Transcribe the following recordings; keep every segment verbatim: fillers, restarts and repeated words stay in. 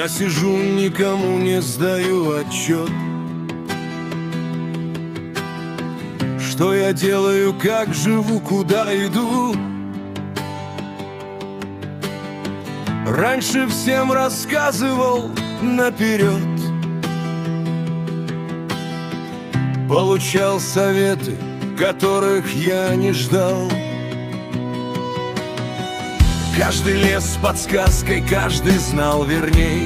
Я сижу, никому не сдаю отчет, что я делаю, как живу, куда иду. Раньше всем рассказывал наперед, получал советы, которых я не ждал. Каждый лез с подсказкой, каждый знал верней,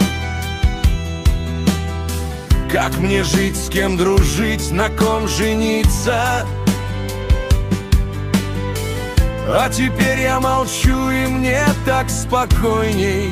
как мне жить, с кем дружить, на ком жениться. А теперь я молчу, и мне так спокойней.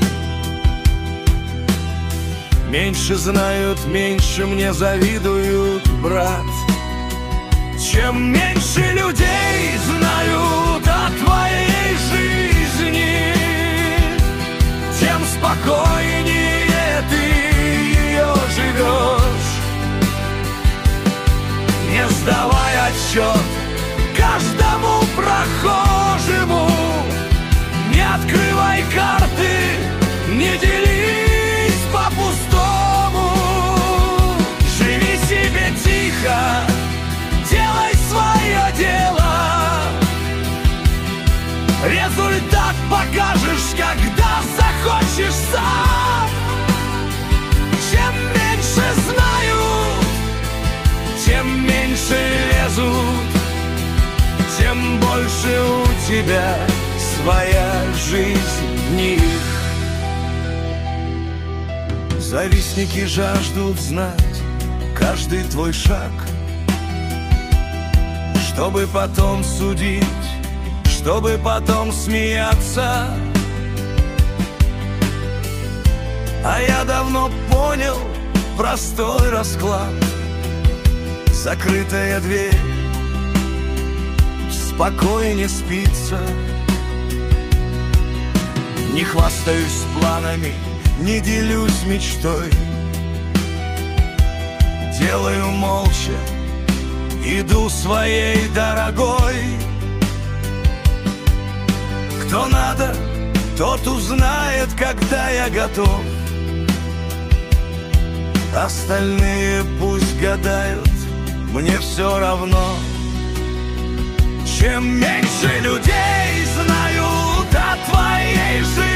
Меньше знают, меньше мне завидуют, брат. Чем меньше людей знают о твоей жизни, тем спокойнее ты ее живешь. Не сдавай отчет каждому прохожему, не открывай карты, не делись по-пустому. Живи себе тихо, делай свое дело. Результат покажешь, когда захочешь сам. Чем меньше знают, тем меньше лезут, тем больше у тебя своя жизнь в них. Завистники жаждут знать каждый твой шаг, чтобы потом судить, чтобы потом смеяться. А я давно понял простой расклад. Закрытая дверь, спокойнее спится. Не хвастаюсь планами, не делюсь мечтой. Делаю молча, иду своей дорогой. Кто надо, тот узнает, когда я готов. Остальные пусть гадают, мне все равно. Чем меньше людей знают о твоей жизни,